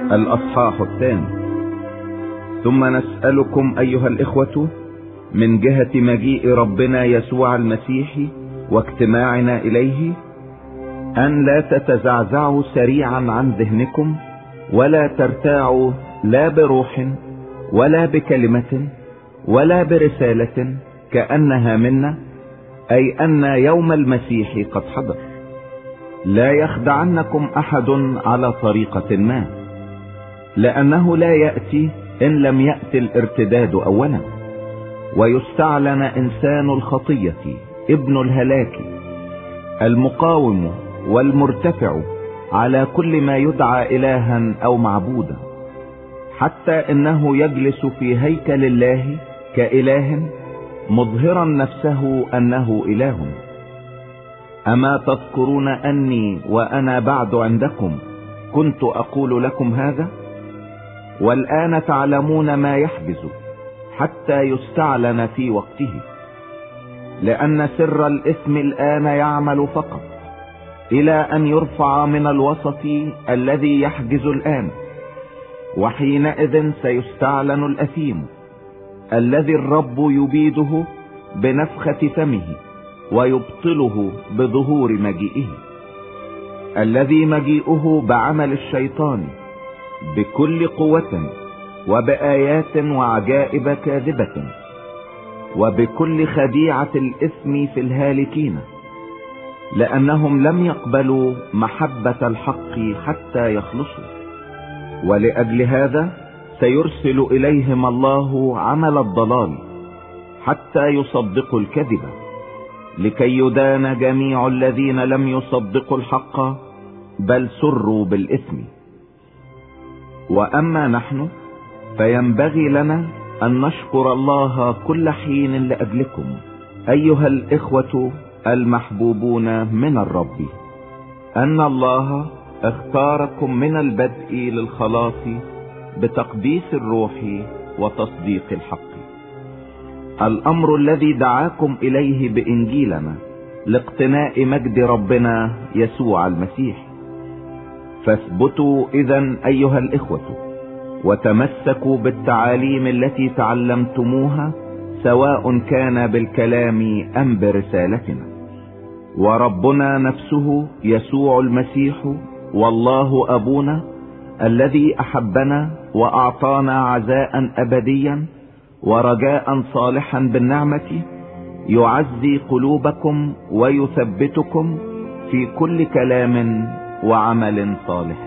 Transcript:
الأصحاح الثاني. ثم نسألكم أيها الإخوة من جهة مجيء ربنا يسوع المسيح واجتماعنا إليه أن لا تتزعزعوا سريعا عن ذهنكم، ولا ترتاعوا لا بروح ولا بكلمة ولا برسالة كأنها منا، أي أن يوم المسيح قد حضر. لا يخدعنكم أحد على طريقة ما، لأنه لا يأتي إن لم يأتي الارتداد أولا، ويستعلن إنسان الخطية ابن الهلاك المقاوم والمرتفع على كل ما يدعى إلها أو معبودا، حتى إنه يجلس في هيكل الله كإله مظهرا نفسه أنه إله. أما تذكرون أني وأنا بعد عندكم كنت أقول لكم هذا؟ والآن تعلمون ما يحجز حتى يستعلن في وقته، لأن سر الإثم الآن يعمل فقط إلى أن يرفع من الوسط الذي يحجز الآن، وحينئذ سيستعلن الأثيم الذي الرب يبيده بنفخة فمه ويبطله بظهور مجيئه، الذي مجيئه بعمل الشيطان بكل قوة وبآيات وعجائب كاذبة وبكل خديعة الإثم في الهالكين، لأنهم لم يقبلوا محبة الحق حتى يخلصوا. ولأجل هذا سيرسل إليهم الله عمل الضلال حتى يصدقوا الكذب، لكي يدان جميع الذين لم يصدقوا الحق بل سروا بالإثم. وأما نحن فينبغي لنا أن نشكر الله كل حين لأجلكم أيها الإخوة المحبوبون من الرب، أن الله اختاركم من البدء للخلاص بتقديس الروح وتصديق الحق، الأمر الذي دعاكم إليه بإنجيلنا لاقتناء مجد ربنا يسوع المسيح. فاثبتوا إذن أيها الإخوة، وتمسكوا بالتعاليم التي تعلمتموها، سواء كان بالكلام أم برسالتنا. وربنا نفسه يسوع المسيح والله أبونا الذي أحبنا وأعطانا عزاء أبديا ورجاء صالحا بالنعمة، يعزي قلوبكم ويثبتكم في كل كلام وعمل صالح.